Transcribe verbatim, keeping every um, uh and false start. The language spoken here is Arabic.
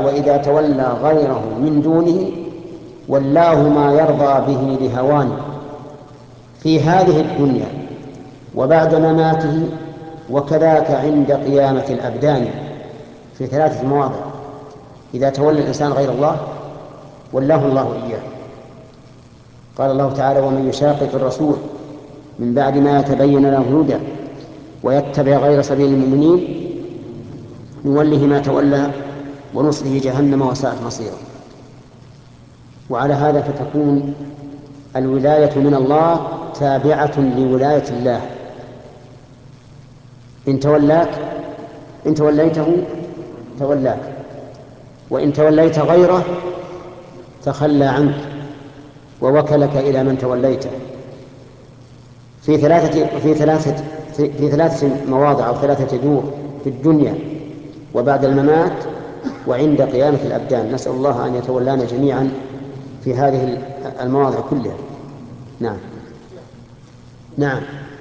وإذا تولى غيره من دونه ولاه ما يرضى به لهوانه في هذه الدنيا وبعد مماته، وكذاك عند قيامة الأبدان، في ثلاثة مواضع. إذا تولى الإنسان غير الله ولاه الله إياه. قال الله تعالى: ومن يشاقق الرسول من بعد ما يتبين له الهدى ويتبع غير سبيل المؤمنين نوله ما تولى ونصله جهنم وساءت مصيره. وعلى هذا فتكون الولاية من الله تابعة لولاية الله. إن تولاك إن توليته تولاك، وإن توليت غيره تخلى عنك ووكلك إلى من توليته. في ثلاثة في ثلاثة في ثلاثة مواضع أو ثلاثة دور: في الدنيا وبعد الممات وعند قيامة الأبدان. نسأل الله أن يتولانا جميعا في هذه المواضع كلها. نعم. نعم.